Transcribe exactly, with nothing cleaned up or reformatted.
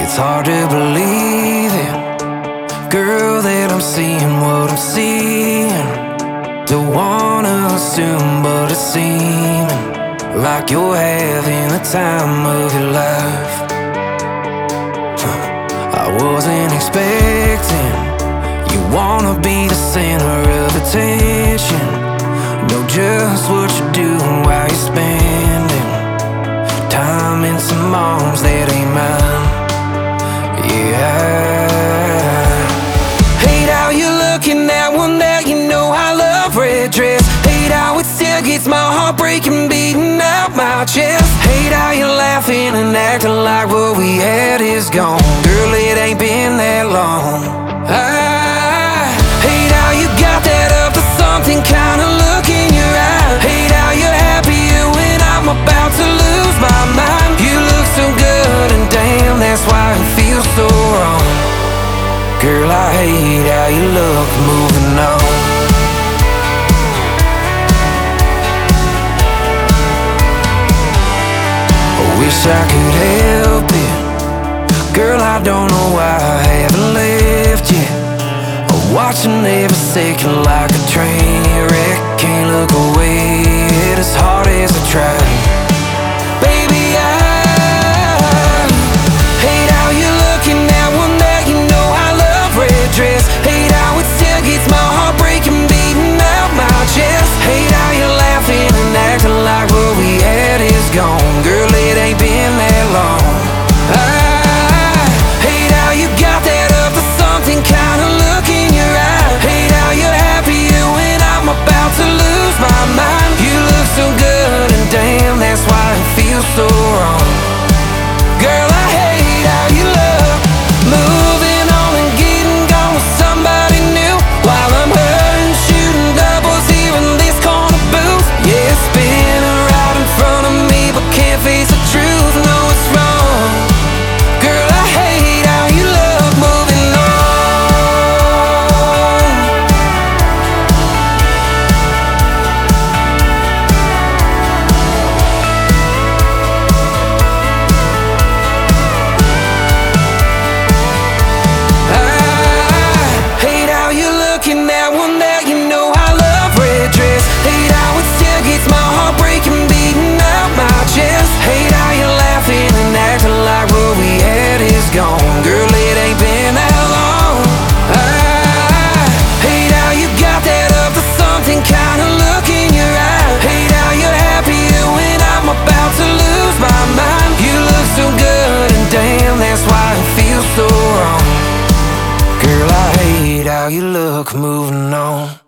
It's hard to believe it, girl, that I'm seeing what I'm seeing. Don't wanna assume, but it's seeming like you're having the time of your life. Huh. I wasn't expecting you wanna be the center of attention. Know just what you're doing while you're spending time in some arms that ain't mine. Yeah. Hate how you're looking at one that you know I love red dress. Hate how it still gets my heart breaking, beating out my chest. Hate how you're laughing and acting like what we had is gone. Girl, it ain't been that long. I hate how you got that up to something kind of look in your eye. Hate how you're happier when I'm about to lose my mind. You look so good and damn, that's why it feels so wrong. Girl, I hate how you look moving on. I wish I could help it, girl, I don't know why I haven't left yet. Watching every second like a train wreck. Can't look away as hard as I try. Baby, I hate how you're looking at one that you know I love red dress. Hate how it still gets my heart breaking, beating out my chest. Hate how you're laughing and acting like what we had is gone. Girl, it ain't been that long. I hate how you got that up to something kind of look in your eye. Hate how you're happier when I'm about to lose my mind. You look so good and damn, that's why it feels so wrong. Girl, I hate how you look, moving on and getting gone with somebody new, while I'm hurting, shooting doubles here in this corner booth. Yeah, spinning right in front of me, but can't face the truth. No, it's wrong. Girl, I hate how you look moving on. Looking at one that you know I love red dress. Hate how it still gets my heart breaking, beating out my chest. Hate how you're laughing and acting like what we had is gone. Girl, it ain't been that long. I hate how you got that up to something kind of look in your eye. Hate how you're happier when I'm about to lose my mind. You look so good and damn, that's why it feels so wrong. Girl, I hate how you look moving on.